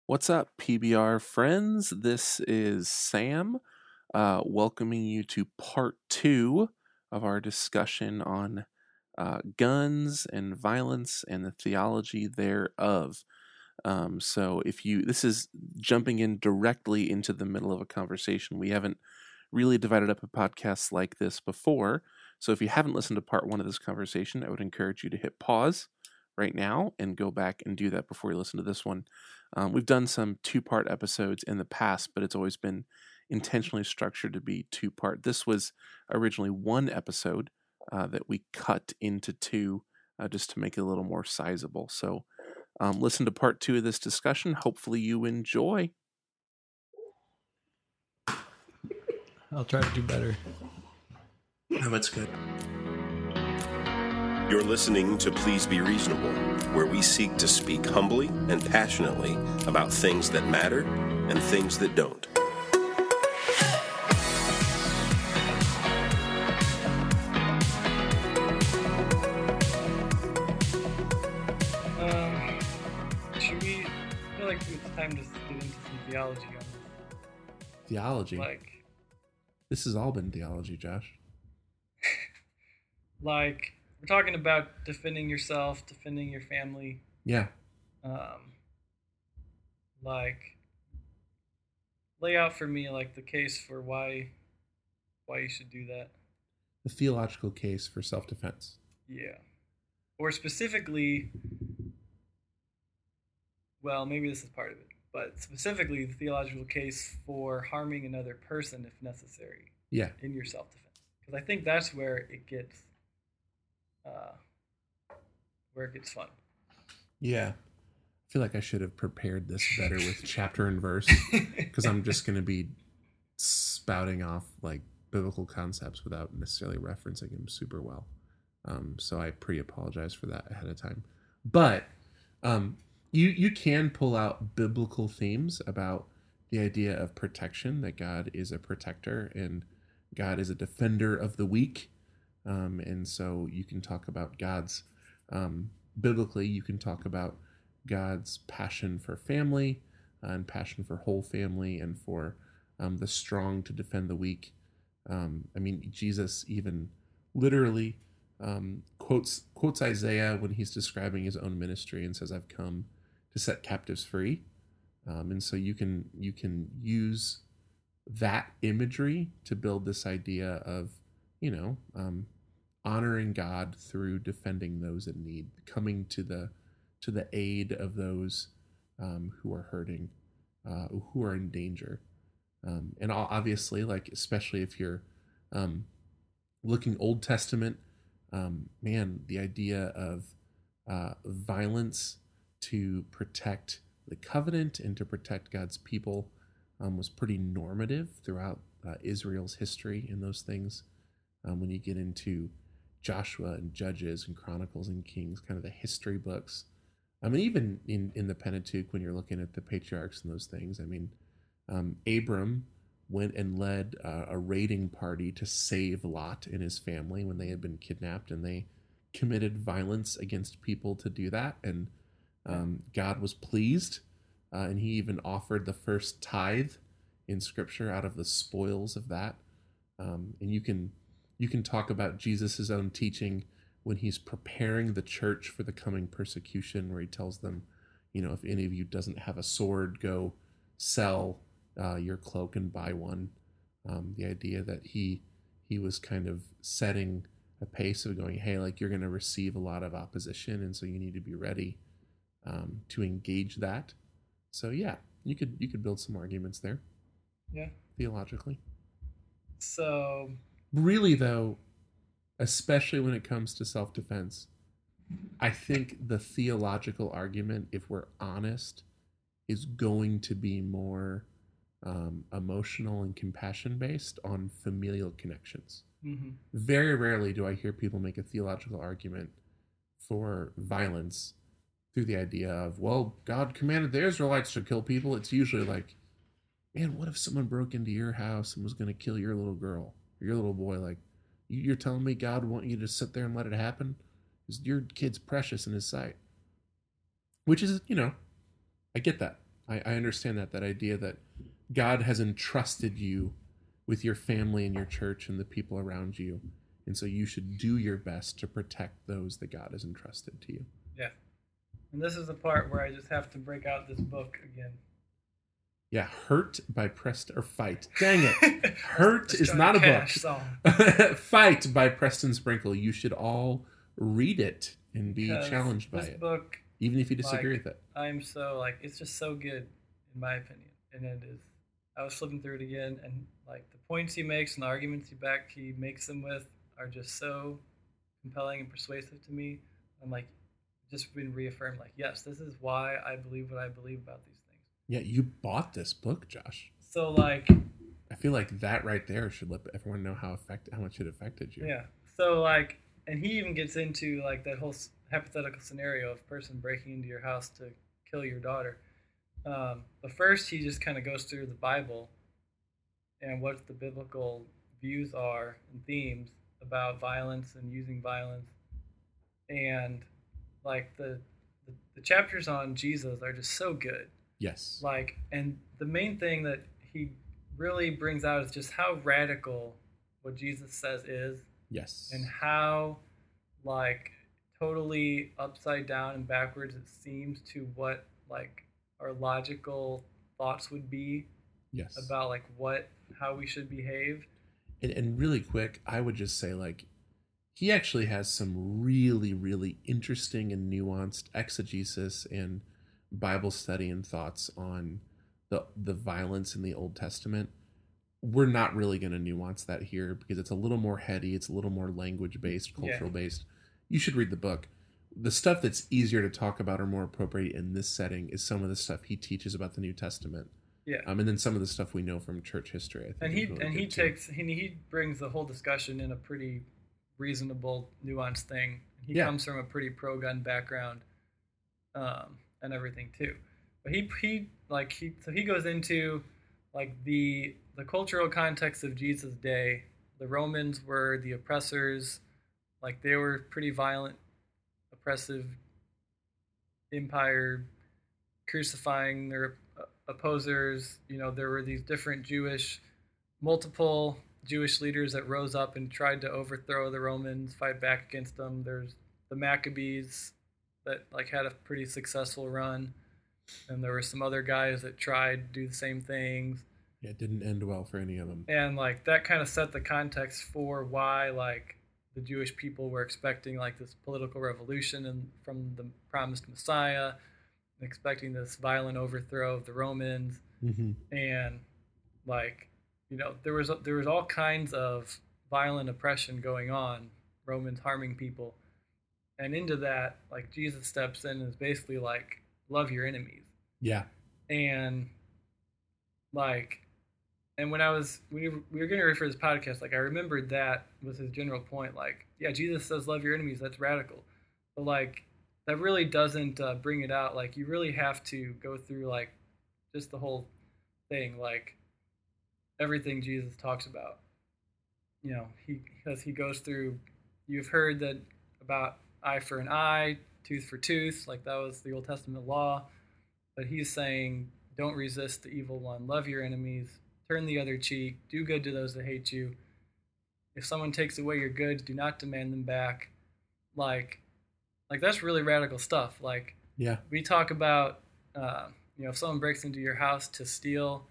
What's up, PBR friends? This is Sam, welcoming you to part 2 of our discussion on guns and violence and the theology thereof. This is jumping in directly into the middle of a conversation. We haven't really divided up a podcast like this before. So if you haven't listened to part 1 of this conversation, I would encourage you to hit pause right now and go back and do that before you listen to this one. We've done some 2-part episodes in the past, but it's always been intentionally structured to be 2-part. This was originally 1 episode that we cut into 2 just to make it a little more sizable. So listen to part 2 of this discussion. Hopefully you enjoy. I'll try to do better. No, that's good. You're listening to Please Be Reasonable, where we seek to speak humbly and passionately about things that matter and things that don't. Should we? I feel like it's time to get into some theology on this. Theology? This has all been theology, Josh. We're talking about defending yourself, defending your family. Yeah. Lay out for me the case for why you should do that. The theological case for self-defense. Yeah. Or specifically, well, maybe this is part of it, but specifically the theological case for harming another person if necessary. Yeah. In your self-defense. Because I think that's where it gets fun. Yeah. I feel like I should have prepared this better with chapter and verse, because I'm just going to be spouting off biblical concepts without necessarily referencing them super well. So I pre-apologize for that ahead of time. But you can pull out biblical themes about the idea of protection, that God is a protector and God is a defender of the weak. And so you can talk about God's, biblically, you can talk about God's passion for family and passion for whole family and for the strong to defend the weak. Jesus even literally quotes Isaiah when he's describing his own ministry and says, "I've come to set captives free." And so you can use that imagery to build this idea of, honoring God through defending those in need, coming to the aid of those who are hurting, who are in danger. And obviously, especially if you're looking Old Testament, the idea of violence to protect the covenant and to protect God's people was pretty normative throughout Israel's history in those things. When you get into Joshua and Judges and Chronicles and Kings, kind of the history books. Even in the Pentateuch, when you're looking at the patriarchs and those things, Abram went and led a raiding party to save Lot and his family when they had been kidnapped, and they committed violence against people to do that. And God was pleased, and he even offered the first tithe in Scripture out of the spoils of that. And you can talk about Jesus' own teaching when he's preparing the church for the coming persecution, where he tells them, if any of you doesn't have a sword, go sell your cloak and buy one. The idea that he was kind of setting a pace of going, hey, you're going to receive a lot of opposition, and so you need to be ready to engage that. So yeah, you could build some arguments there. Yeah. Theologically. So really, though, especially when it comes to self-defense, I think the theological argument, if we're honest, is going to be more emotional and compassion-based on familial connections. Mm-hmm. Very rarely do I hear people make a theological argument for violence through the idea of, well, God commanded the Israelites to kill people. It's usually like, man, what if someone broke into your house and was going to kill your little girl or your little boy? You're telling me God want you to sit there and let it happen? Because your kid's precious in his sight. Which is, I get that. I understand that idea that God has entrusted you with your family and your church and the people around you. And so you should do your best to protect those that God has entrusted to you. Yeah. And this is the part where I just have to break out this book again. Yeah, Hurt by Preston, or Fight. Dang it. Hurt is not a Cash book. song. Fight by Preston Sprinkle. You should all read it and be Because challenged by this it, book, even if you disagree with it. I'm so, like, it's just so good, in my opinion. And it is. I was flipping through it again, and, like, the points he makes and the arguments he makes them with are just so compelling and persuasive to me. I'm, like, just been reaffirmed, like, yes, this is why I believe what I believe about these things. Yeah, you bought this book, Josh. So, like, I feel like that right there should let everyone know how much it affected you. yeah. So, like, and he even gets into, like, that whole hypothetical scenario of a person breaking into your house to kill your daughter. But first, he just kind of goes through the Bible and what the biblical views are and themes about violence and using violence. And, like, the chapters on Jesus are just so good. Yes. Like, and the main thing that he really brings out is just how radical what Jesus says is. Yes. And how, like, totally upside down and backwards it seems to what, like, our logical thoughts would be. Yes. About, like, how we should behave. And really quick, I would just say, like, he actually has some really, really interesting and nuanced exegesis and Bible study and thoughts on the violence in the Old Testament. We're not really going to nuance that here because it's a little more heady. It's a little more language-based, cultural-based. You should read the book. The stuff that's easier to talk about or more appropriate in this setting is some of the stuff he teaches about the New Testament. Yeah. And then some of the stuff we know from church history. I think he brings the whole discussion in a pretty reasonable, nuanced thing. He comes from a pretty pro-gun background, and everything too. But he goes into, like, the cultural context of Jesus' day. The Romans were the oppressors. Like, they were pretty violent, oppressive empire, crucifying their opposers. You know, there were these different multiple Jewish leaders that rose up and tried to overthrow the Romans, fight back against them. There's the Maccabees that, like, had a pretty successful run, and there were some other guys that tried to do the same things. Yeah, it didn't end well for any of them. And, like, that kind of set the context for why, like, the Jewish people were expecting, like, this political revolution and from the promised Messiah, expecting this violent overthrow of the Romans. Mm-hmm. And, like, you know, there was all kinds of violent oppression going on, Romans harming people. And into that, like, Jesus steps in and is basically like, love your enemies. Yeah. And, like, and when we were getting ready for this podcast, like, I remembered that was his general point. Like, yeah, Jesus says love your enemies. That's radical. But, like, that really doesn't bring it out. Like, you really have to go through, like, just the whole thing, like, everything Jesus talks about. You know, because he goes through, you've heard that about eye for an eye, tooth for tooth, like that was the Old Testament law. But he's saying, don't resist the evil one. Love your enemies. Turn the other cheek. Do good to those that hate you. If someone takes away your goods, do not demand them back. Like that's really radical stuff. Like, yeah, we talk about, you know, if someone breaks into your house to steal,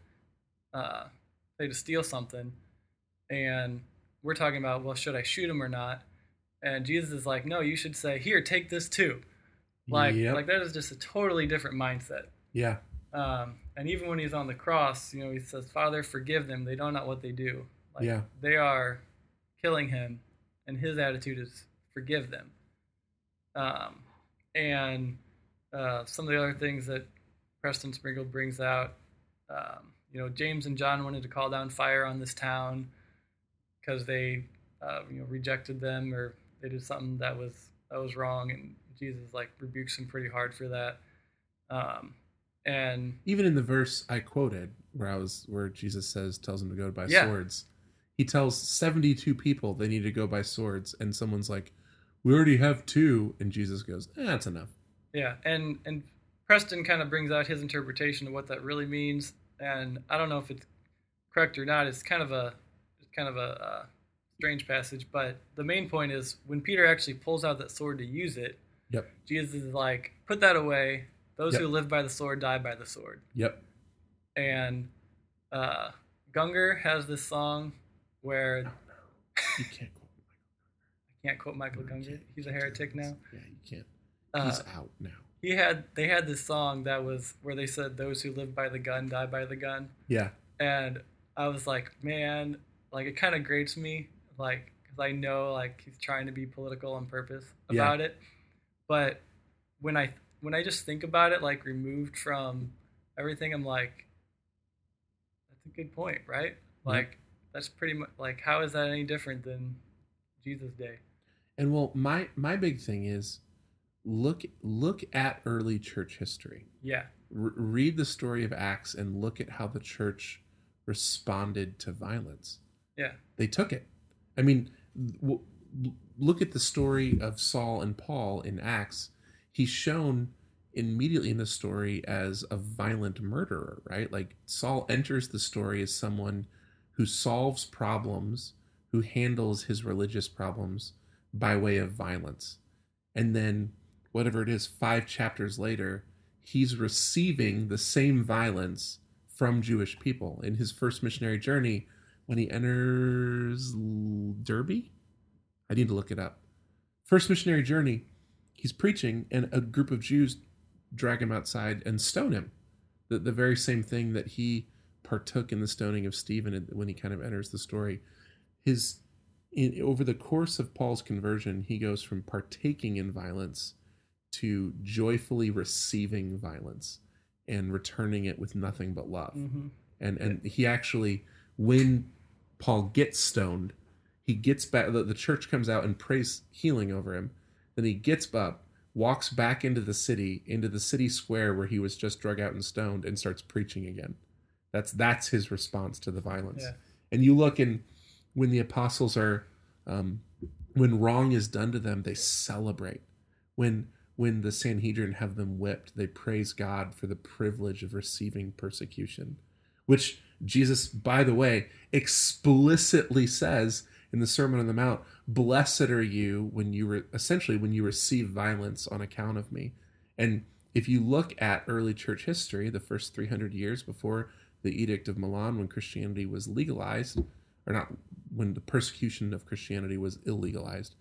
to steal something, and we're talking about, well, should I shoot him or not? And Jesus is like, no, you should say, here, take this too. Like, like that is just a totally different mindset. Yeah. And even when he's on the cross, you know, he says, Father, forgive them. They don't know what they do. Like, yeah. They are killing him, and his attitude is forgive them. And some of the other things that Preston Sprinkle brings out, you know, James and John wanted to call down fire on this town because they, you know, rejected them, or they did something that was wrong, and Jesus, like, rebukes them pretty hard for that. And even in the verse I quoted, where Jesus tells them to go buy swords, he tells 72 people they need to go buy swords, and someone's like, "We already have 2," and Jesus goes, "That's enough." Yeah, and Preston kind of brings out his interpretation of what that really means, and I don't know if it's correct or not. It's kind of a strange passage, but the main point is when Peter actually pulls out that sword to use it, Yep. Jesus is like, put that away. Those Yep. who live by the sword die by the sword. Yep. And Gungor has this song where You can't quote I can't quote Michael Gungor. He's a heretic now. Yeah, you can't. He's out now. They had this song that was where they said those who live by the gun die by the gun. Yeah. And I was like, man, like it kind of grates me, like because I know like he's trying to be political on purpose about it, but when I just think about it, like removed from everything, I'm like, that's a good point, right? Like that's pretty much like, how is that any different than Jesus' day? And well, my big thing is look at early church history. Yeah. Read the story of Acts and look at how the church responded to violence. Yeah. They took it. I mean, look at the story of Saul and Paul in Acts. He's shown immediately in the story as a violent murderer, right? Like Saul enters the story as someone who solves problems, who handles his religious problems by way of violence. And then whatever it is, 5 chapters later, he's receiving the same violence from Jewish people in his first missionary journey when he enters Derby. I need to look it up. First missionary journey, he's preaching and a group of Jews drag him outside and stone him. The very same thing that he partook in the stoning of Stephen when he kind of enters the story. Over the course of Paul's conversion, he goes from partaking in violence to joyfully receiving violence and returning it with nothing but love. Mm-hmm. And he actually, when Paul gets stoned, he gets back, the church comes out and prays healing over him. Then he gets up, walks back into the city square where he was just drug out and stoned, and starts preaching again. That's his response to the violence. Yeah. And you look, and when the apostles are, when wrong is done to them, they celebrate. When the Sanhedrin have them whipped, they praise God for the privilege of receiving persecution, which Jesus, by the way, explicitly says in the Sermon on the Mount, blessed are you when you receive violence on account of me. And if you look at early church history, the first 300 years before the Edict of Milan, when Christianity was legalized, or not, when the persecution of Christianity was illegalized,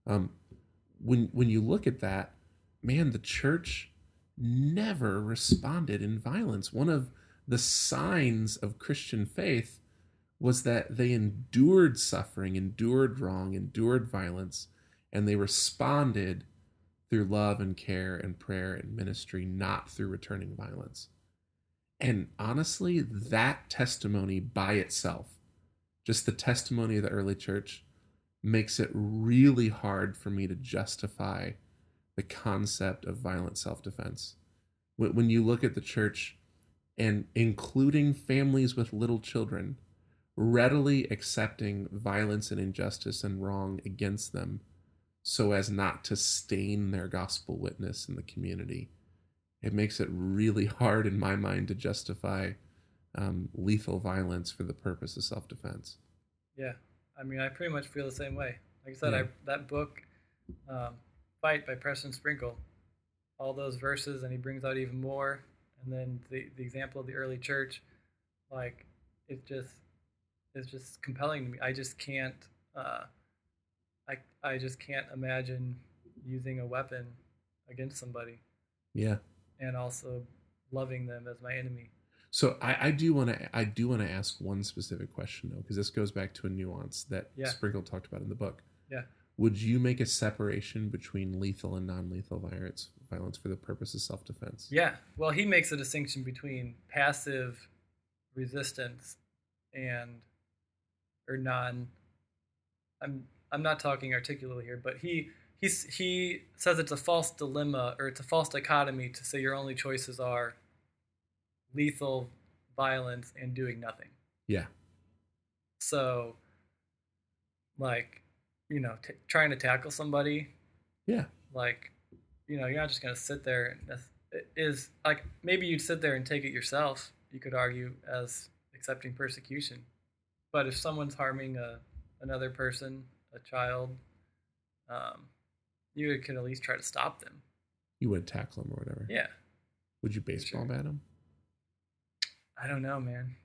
when you look at that, man, the church never responded in violence. One of the signs of Christian faith was that they endured suffering, endured wrong, endured violence, and they responded through love and care and prayer and ministry, not through returning violence. And honestly, that testimony by itself, just the testimony of the early church, makes it really hard for me to justify the concept of violent self-defense. When you look at the church, and including families with little children, readily accepting violence and injustice and wrong against them so as not to stain their gospel witness in the community, it makes it really hard in my mind to justify lethal violence for the purpose of self-defense. Yeah, I mean, I pretty much feel the same way. Like I said, that book, Fight by Preston Sprinkle, all those verses, and he brings out even more. And then the example of the early church, like it's just compelling to me. I just can't I just can't imagine using a weapon against somebody. Yeah. And also loving them as my enemy. So I do want to ask one specific question though, because this goes back to a nuance that Sprinkle talked about in the book. Yeah. Would you make a separation between lethal and non-lethal violence for the purpose of self-defense? Yeah. Well, he makes a distinction between passive resistance or non. I'm not talking articulately here, but he says it's a false dilemma, or it's a false dichotomy to say your only choices are lethal violence and doing nothing. Yeah. So, like, trying to tackle somebody. Yeah. Like, you're not just going to sit there. is like maybe you'd sit there and take it yourself. You could argue as accepting persecution, but if someone's harming another person, a child, you could at least try to stop them. You would tackle them or whatever. Yeah. Would you baseball bat them? I don't know, man.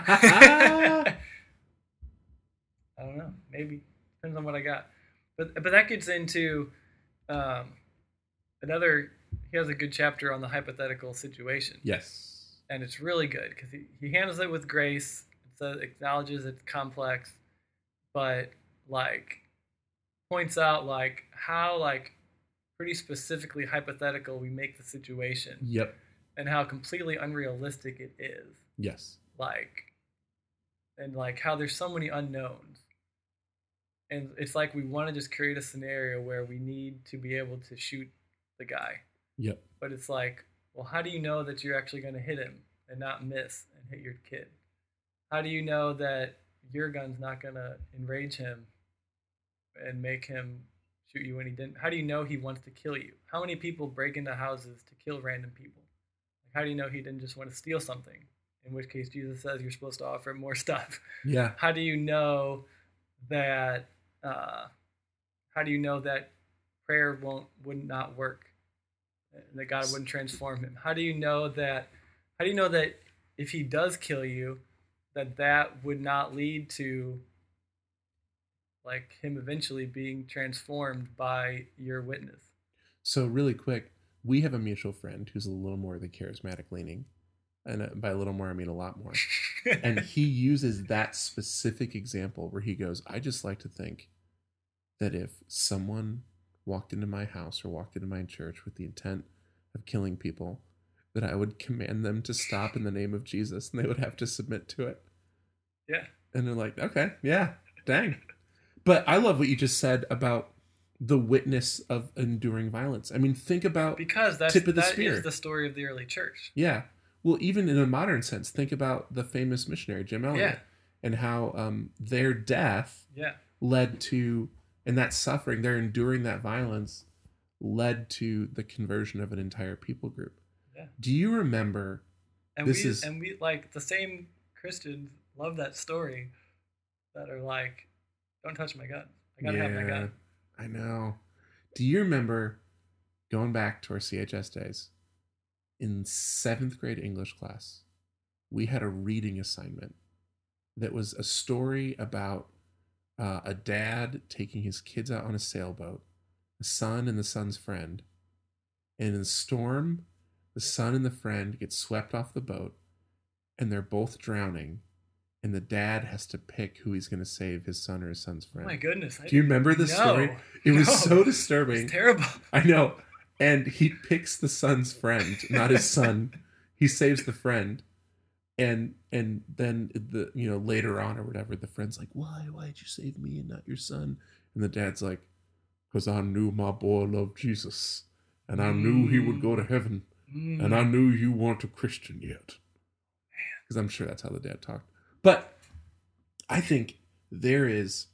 I don't know. Maybe depends on what I got. But that gets into another. He has a good chapter on the hypothetical situation. Yes. And it's really good because he handles it with grace. It acknowledges it's complex, but like points out like how like pretty specifically hypothetical we make the situation. Yep. And how completely unrealistic it is. Yes. Like, and like how there's so many unknowns. And it's like we want to just create a scenario where we need to be able to shoot the guy. Yep. But it's like, well, how do you know that you're actually going to hit him and not miss and hit your kid? How do you know that your gun's not going to enrage him and make him shoot you when he didn't? How do you know he wants to kill you? How many people break into houses to kill random people? Like, how do you know he didn't just want to steal something? In which case Jesus says you're supposed to offer him more stuff. Yeah. How do you know that? How do you know that prayer would not work? That God wouldn't transform him? How do you know that? How do you know that if he does kill you, that would not lead to like him eventually being transformed by your witness? So really quick, we have a mutual friend who's a little more the charismatic leaning. And by a little more, I mean a lot more. And he uses that specific example where he goes, I just like to think that if someone walked into my house or walked into my church with the intent of killing people, that I would command them to stop in the name of Jesus and they would have to submit to it. Yeah. And they're like, okay, yeah, dang. But I love what you just said about the witness of enduring violence. I mean, think about because that is the story of the early church. Yeah. Well, even in a modern sense, think about the famous missionary, Jim Elliot, and how their death led to, and that suffering, their enduring that violence led to the conversion of an entire people group. Yeah. Do you remember? And we like the same Christians love that story that are like, don't touch my gun. I gotta have my gun. I know. Do you remember going back to our CHS days? In 7th grade English class, we had a reading assignment that was a story about a dad taking his kids out on a sailboat, a son and the son's friend. And in the storm, the son and the friend get swept off the boat, and they're both drowning. And the dad has to pick who he's going to save, his son or his son's friend. Oh my goodness. Do you remember this story? It was so disturbing. It's terrible. I know. And he picks the son's friend, not his son. He saves the friend. And then later on or whatever, the friend's like, why'd you save me and not your son? And the dad's like, because I knew my boy loved Jesus. And I knew he would go to heaven. And I knew you weren't a Christian yet. Because I'm sure that's how the dad talked. But I think there is,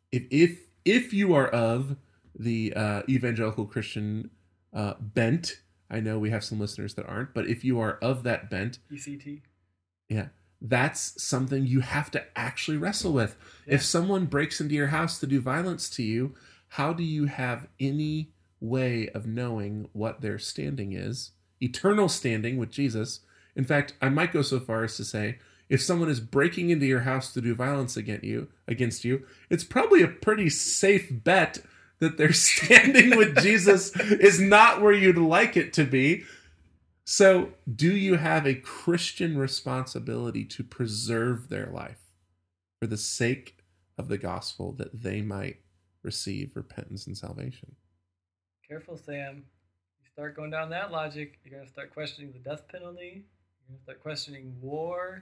if you are of the evangelical Christian bent, I know we have some listeners that aren't, but if you are of that bent, ECT, yeah, that's something you have to actually wrestle with. Yeah. If someone breaks into your house to do violence to you, how do you have any way of knowing what their standing is? Eternal standing with Jesus. In fact, I might go so far as to say, if someone is breaking into your house to do violence against you, it's probably a pretty safe bet that their standing with Jesus is not where you'd like it to be. So, do you have a Christian responsibility to preserve their life for the sake of the gospel that they might receive repentance and salvation? Careful, Sam. You start going down that logic, you're going to start questioning the death penalty. You're going to start questioning war.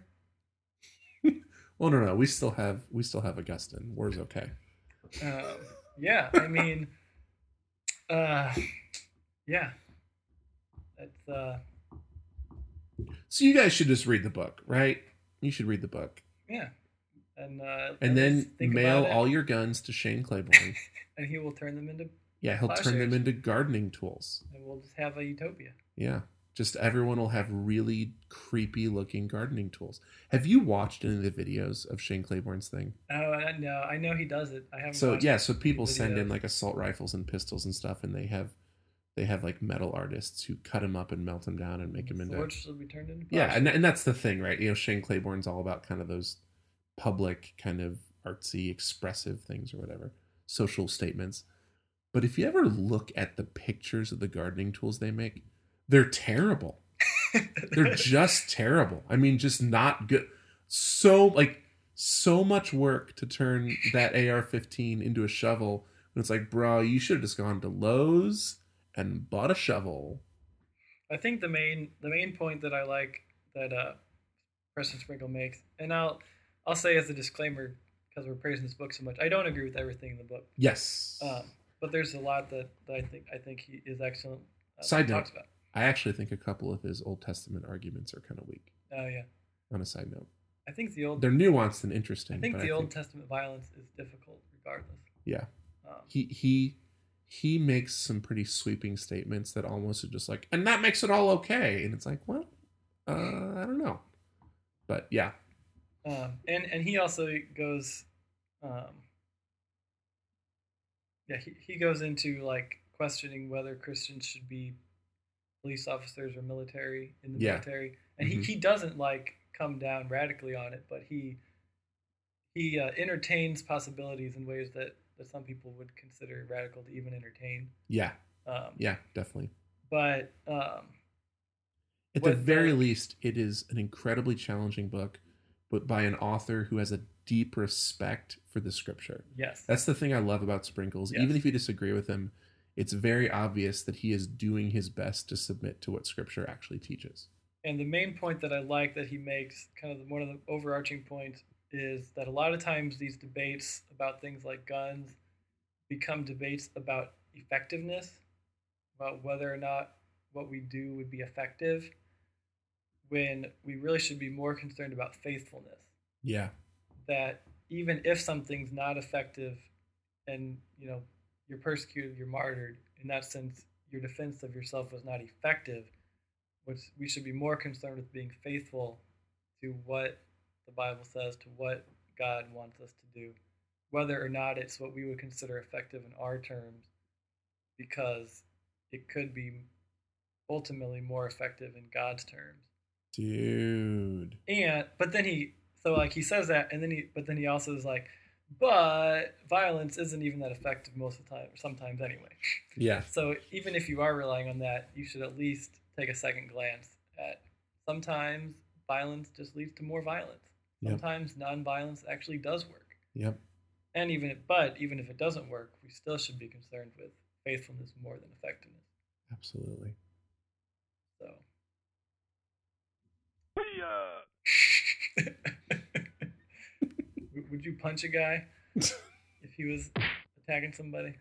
Well, no. We still have Augustine. War's okay. Yeah, I mean, yeah. That's So you guys should just read the book, right? You should read the book. Yeah, and then mail all your guns to Shane Claiborne, and he will turn them into he'll turn them into gardening tools, and we'll just have a utopia. Yeah, Just everyone will have really creepy looking gardening tools. Have you watched any of the videos of Shane Claiborne's thing? Oh, no, I know he does it. I haven't. So watched yeah, so any people send in videos. like assault rifles and pistols and stuff, and they have like metal artists who cut them up and melt them down and make them into. Swords shall be turned into Yeah, pottery. and that's the thing, right? You know, Shane Claiborne's all about kind of those public, kind of artsy, expressive things or whatever, social statements. But if you ever look at the pictures of the gardening tools they make, they're terrible. They're just terrible. I mean, just not good. So much work to turn that AR-15 into a shovel. And it's like, bro, you should have just gone to Lowe's and bought a shovel. I think the main point that I like that Preston Sprinkle makes, and I'll say as a disclaimer because we're praising this book so much, I don't agree with everything in the book. Yes. But there's a lot that I think he is excellent. Side note, talks about. I actually think a couple of his Old Testament arguments are kind of weak. Oh yeah. On a side note, I think the old. they're nuanced and interesting. I think but the Old Testament violence is difficult, regardless. Yeah. Um, He makes some pretty sweeping statements that almost are just like, and that makes it all okay. And it's like, well, I don't know, but yeah. and he also goes, he goes into like questioning whether Christians should be police officers or military in the military, and he doesn't like come down radically on it, but he entertains possibilities in ways that some people would consider radical to even entertain. Yeah. Yeah, definitely. But at the very least, it is an incredibly challenging book, but by an author who has a deep respect for the scripture. Yes. That's the thing I love about Sprinkles. Yes. Even if you disagree with him, it's very obvious that he is doing his best to submit to what scripture actually teaches. And the main point that I like that he makes, kind of one of the overarching points, is that a lot of times these debates about things like guns become debates about effectiveness, about whether or not what we do would be effective, when we really should be more concerned about faithfulness. Yeah. That even if something's not effective and, you're persecuted, you're martyred, in that sense, your defense of yourself was not effective, which we should be more concerned with being faithful to what the Bible says, to what God wants us to do, whether or not it's what we would consider effective in our terms, because it could be ultimately more effective in God's terms. Dude. But then he says that, and then he also is like, but violence isn't even that effective most of the time, or sometimes anyway. Yeah. So even if you are relying on that, you should at least take a second glance at sometimes violence just leads to more violence. Sometimes non-violence actually does work. Yep. And even if it doesn't work, we still should be concerned with faithfulness more than effectiveness. Absolutely. So. Would you punch a guy if he was attacking somebody?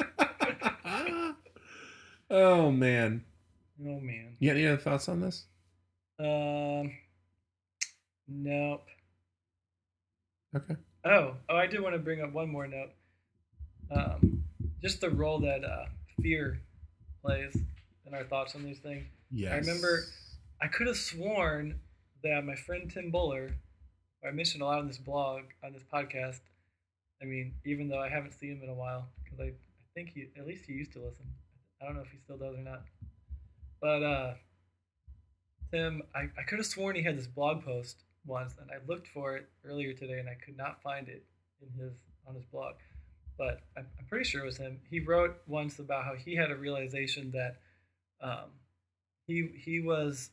Oh man. Oh man. You got any other thoughts on this? Nope. Okay. Oh, I do want to bring up one more note. Just the role that fear plays in our thoughts on these things. Yes. I remember I could have sworn that my friend Tim Buller, who I mentioned a lot on this blog, on this podcast, I mean, even though I haven't seen him in a while, because I think he used to listen. I don't know if he still does or not. But Tim, I could have sworn he had this blog post once, and I looked for it earlier today, and I could not find it on his blog. But I'm pretty sure it was him. He wrote once about how he had a realization that he was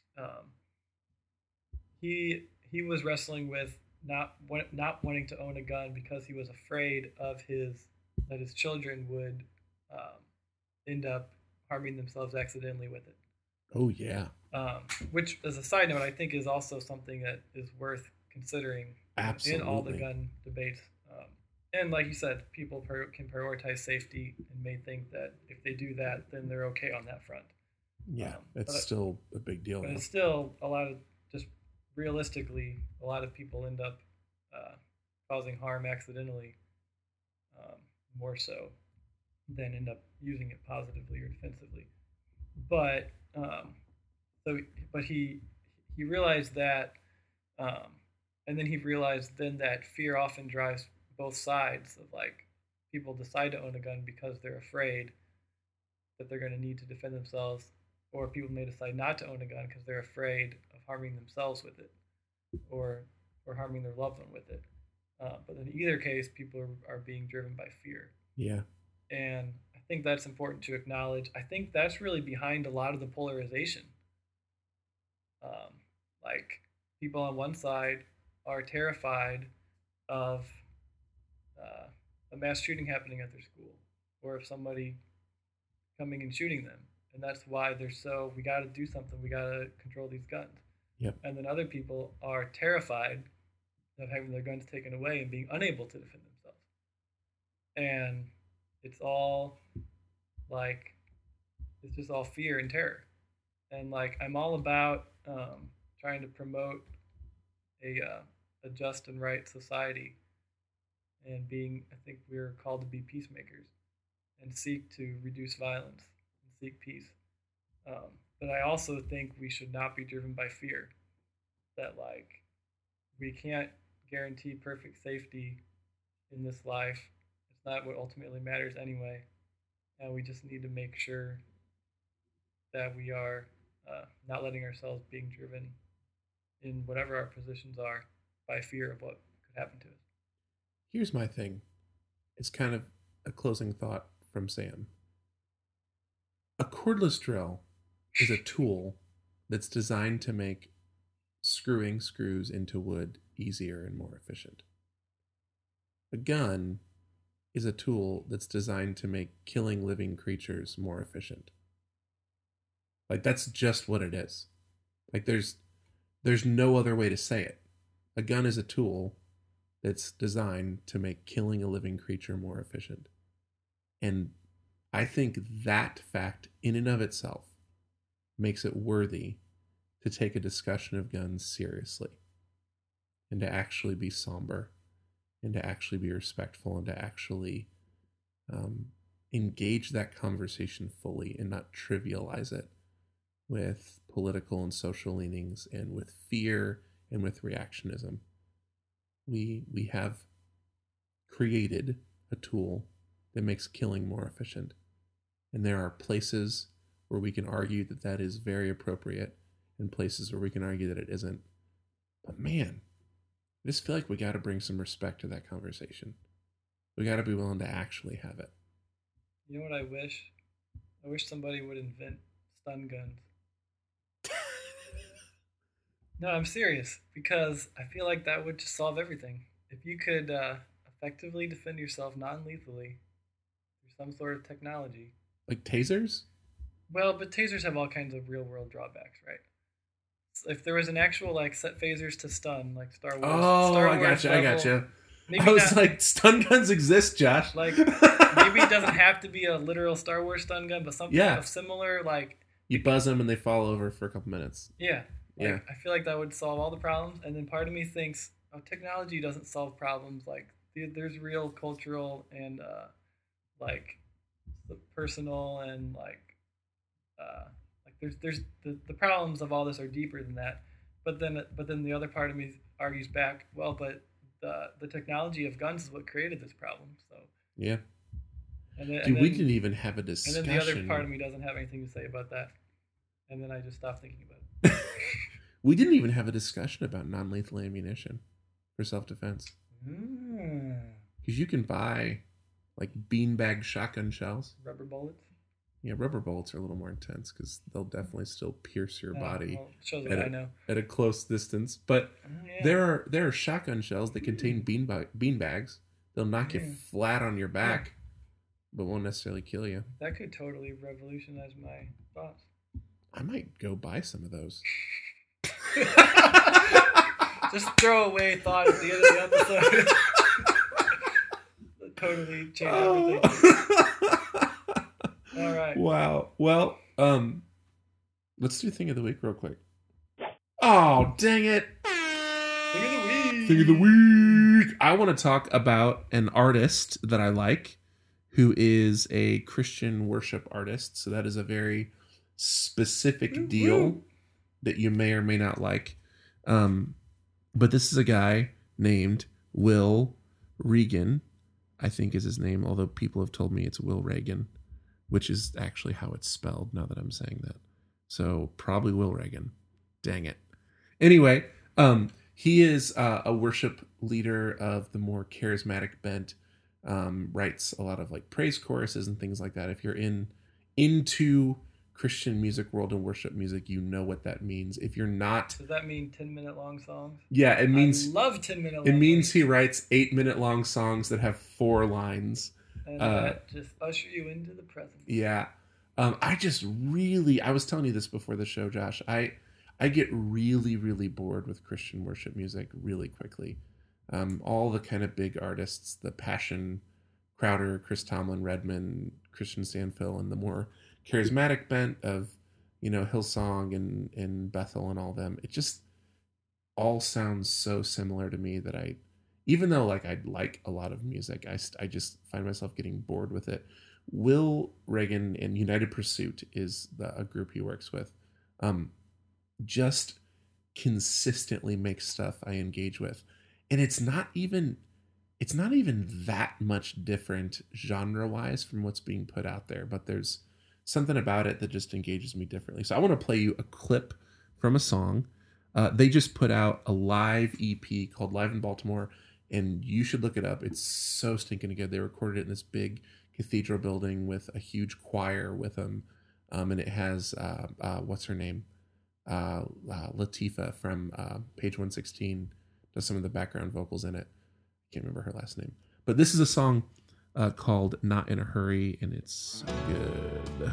wrestling with not wanting to own a gun because he was afraid of that his children would end up harming themselves accidentally with it. Oh yeah. Which, as a side note, I think is also something that is worth considering. Absolutely. In all the gun debates. And like you said, people can prioritize safety and may think that if they do that, then they're okay on that front. Yeah, it's still a big deal. But it's still just realistically, a lot of people end up causing harm accidentally, more so than end up using it positively or defensively. But So, but he realized that, and then he realized then that fear often drives both sides of like people decide to own a gun because they're afraid that they're going to need to defend themselves, or people may decide not to own a gun because they're afraid of harming themselves with it, or harming their loved one with it. But in either case, people are being driven by fear. Yeah. And I think that's important to acknowledge. I think that's really behind a lot of the polarization. Like people on one side are terrified of a mass shooting happening at their school, or of somebody coming and shooting them. And that's why they're so, we got to do something. We got to control these guns. Yep. And then other people are terrified of having their guns taken away and being unable to defend themselves. And it's all like, it's just all fear and terror. And like, I'm all about trying to promote a just and right society, and being, I think we're called to be peacemakers and seek to reduce violence and seek peace. But I also think we should not be driven by fear, that like we can't guarantee perfect safety in this life. It's not what ultimately matters anyway. And we just need to make sure that we are not letting ourselves being driven in whatever our positions are by fear of what could happen to us. Here's my thing. It's kind of a closing thought from Sam. A cordless drill is a tool that's designed to make screwing screws into wood easier and more efficient. A gun is a tool that's designed to make killing living creatures more efficient. Like, that's just what it is. Like, there's no other way to say it. A gun is a tool that's designed to make killing a living creature more efficient. And I think that fact in and of itself makes it worthy to take a discussion of guns seriously, and to actually be somber, and to actually be respectful, and to actually engage that conversation fully and not trivialize it with political and social leanings and with fear and with reactionism. We have created a tool that makes killing more efficient. And there are places where we can argue that that is very appropriate, and places where we can argue that it isn't. But man, I just feel like we got to bring some respect to that conversation. We got to be willing to actually have it. You know what I wish? I wish somebody would invent stun guns. No, I'm serious, because I feel like that would just solve everything. If you could effectively defend yourself non-lethally through some sort of technology. Like tasers? Well, but tasers have all kinds of real-world drawbacks, right? So if there was an actual, like, set phasers to stun, like Star Wars. Oh, Star I Wars gotcha. level, I was like, stun guns exist, Josh. Like, maybe it doesn't have to be a literal Star Wars stun gun, but something of similar, like... You buzz them and they fall over for a couple minutes. Yeah. Like, Yeah. I feel like that would solve all the problems. And then part of me thinks, oh, technology doesn't solve problems. Like, there's real cultural and, like, the personal and, like there's the problems of all this are deeper than that. But then the other part of me argues back, well, but the technology of guns is what created this problem. So yeah. And then, Dude, we didn't even have a discussion. And then the other part of me doesn't have anything to say about that. And then I just stopped thinking about it. We didn't even have a discussion about non-lethal ammunition for self-defense. Because you can buy, like, beanbag shotgun shells. Rubber bullets? Yeah, rubber bullets are a little more intense because they'll definitely still pierce your body well, shows what I know. At a close distance. But there are shotgun shells that contain beanbags. They'll knock you flat on your back, but won't necessarily kill you. That could totally revolutionize my thoughts. I might go buy some of those. Just throw away thought at the end of the episode. Totally change everything. All right. Wow. Well, let's do Thing of the Week real quick. Oh, dang it. Thing of the Week. Thing of the Week. I want to talk about an artist that I like who is a Christian worship artist. So that is a very specific deal. that you may or may not like. But this is a guy named Will Reagan, I think is his name, although people have told me it's Will Reagan, which is actually how it's spelled now that I'm saying that. So probably Will Reagan. Dang it. Anyway, he is a worship leader of the more charismatic bent, writes a lot of like praise choruses and things like that. If you're into Christian music world and worship music, you know what that means. If you're not, does that mean 10-minute long songs? Yeah, it means I love 10-minute long it means songs. he writes 8-minute long songs that have 4 lines. And that just usher you into the presence. Yeah. I was telling you this before the show, Josh. I get really, really bored with Christian worship music really quickly. All the kind of big artists, the Passion, Crowder, Chris Tomlin, Redman, Christian Stanfill, and the more charismatic bent of, Hillsong and Bethel and all them. It just all sounds so similar to me that even though like I like a lot of music, I just find myself getting bored with it. Will Reagan and United Pursuit is a group he works with. Just consistently makes stuff I engage with, and it's not even that much different genre-wise from what's being put out there, but there's something about it that just engages me differently. So I want to play you a clip from a song. They just put out a live EP called Live in Baltimore, and you should look it up. It's so stinking good. They recorded it in this big cathedral building with a huge choir with them, and it has what's her name, Latifah from Page 116 does some of the background vocals in it. I can't remember her last name, but this is a song called Not in a Hurry, and it's good.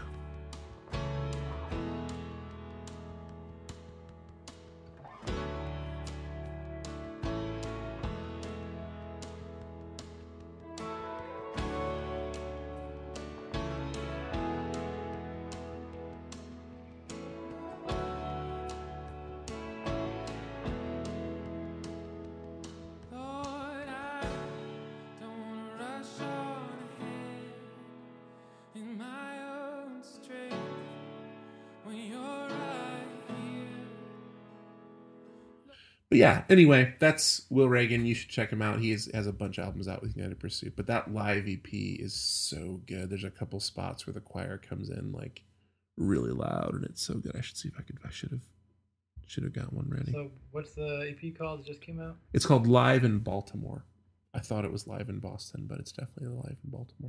But yeah, anyway, that's Will Reagan. You should check him out. He has a bunch of albums out with United Pursuit. But that live EP is so good. There's a couple spots where the choir comes in like really loud, and it's so good. I should see if I should have got one ready. So what's the EP called that just came out? It's called Live in Baltimore. I thought it was Live in Boston, but it's definitely Live in Baltimore.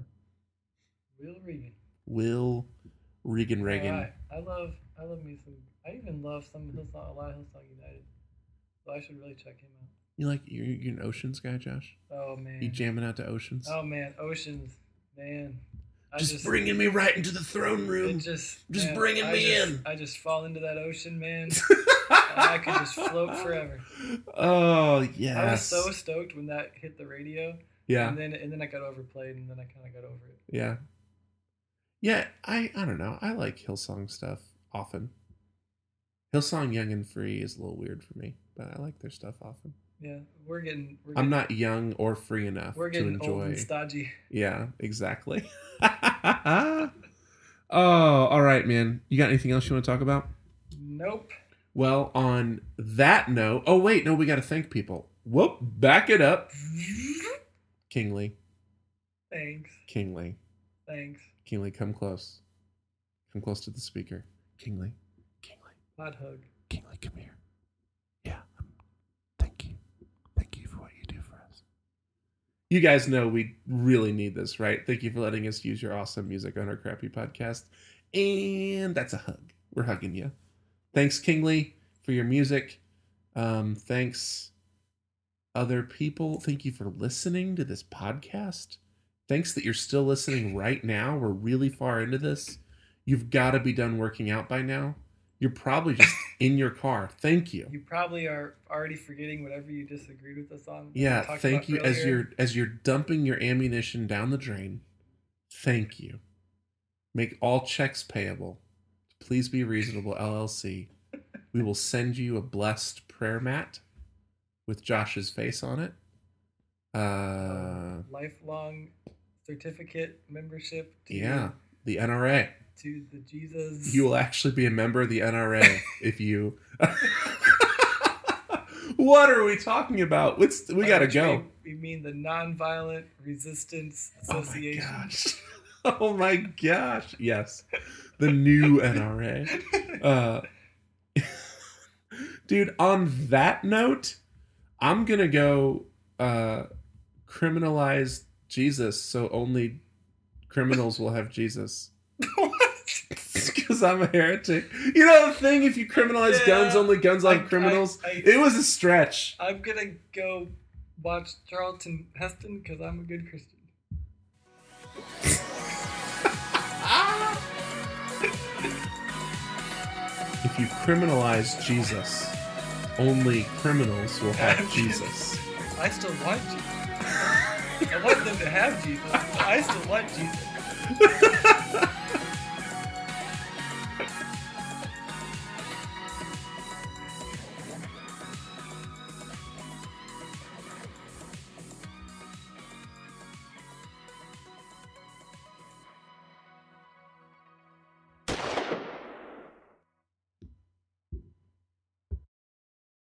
Will Reagan. Will Reagan. Right. I love me some. I even love a lot of Hillsong United. So I should really check him out. You're an Oceans guy, Josh? Oh man. You jamming out to Oceans? Oh man, Oceans, man. Just bringing me right into the throne room. Bringing me in. I just fall into that ocean, man. And I could just float forever. Oh yes. I was so stoked when that hit the radio. Yeah. And then I got overplayed, and then I kind of got over it. Yeah. Yeah, I don't know. I like Hillsong stuff often. Hillsong Young and Free is a little weird for me, but I like their stuff often. Yeah, we're getting I'm not young or free enough to enjoy. Old and stodgy. Yeah, exactly. Oh, all right, man. You got anything else you want to talk about? Nope. Well, on that note, oh wait, no, we got to thank people. Whoop, back it up. Kingly. Thanks. Kingly. Thanks. Kingly, come close. Come close to the speaker. Kingly. Hot hug. Kingly, come here. Yeah. Thank you. Thank you for what you do for us. You guys know we really need this, right? Thank you for letting us use your awesome music on our crappy podcast. And that's a hug. We're hugging you. Thanks, Kingly, for your music. Thanks, other people. Thank you for listening to this podcast. Thanks that you're still listening right now. We're really far into this. You've got to be done working out by now. You're probably just in your car. Thank you. You probably are already forgetting whatever you disagreed with us on. Yeah, thank you. As you're dumping your ammunition down the drain. Thank you. Make all checks payable. Please Be Reasonable LLC. We will send you a blessed prayer mat with Josh's face on it. Lifelong certificate membership. Yeah. The NRA. To the Jesus. You will actually be a member of the NRA if you. What are we talking about? We gotta go. You mean the Nonviolent Resistance Association? Oh my gosh! Yes, the new NRA. Dude, on that note, I'm gonna go criminalize Jesus, so only criminals will have Jesus. What? Because I'm a heretic. You know the thing, if you criminalize guns, only guns on criminals? It was a stretch. I'm gonna go watch Charlton Heston because I'm a good Christian. If you criminalize Jesus, only criminals will have Jesus. I still want Jesus. I want them to have Jesus. I still want Jesus.